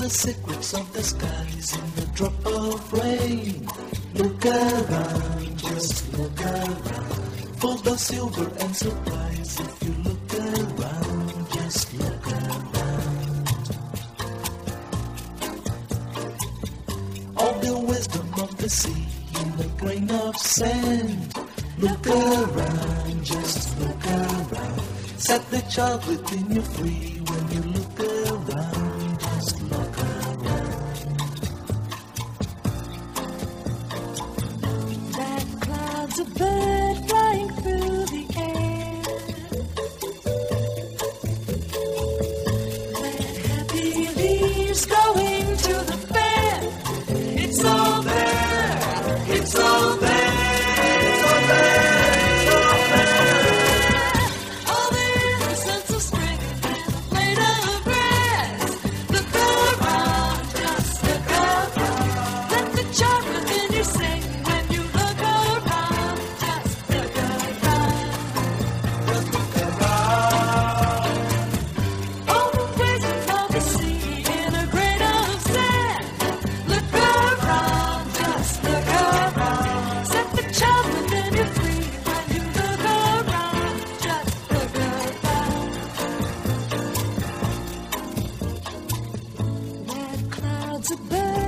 the secrets of the skies in the drop of rain. Look around, just look around, for the silver and surprise. If you look around, just look around. All the wisdom of the sea in a grain of sand. Look around, just look around. Set the child within you free when you look around, just look around. That cloud's a bird flying through the air. That happy leaves going to the fair. It's all there, it's all there. It's a bird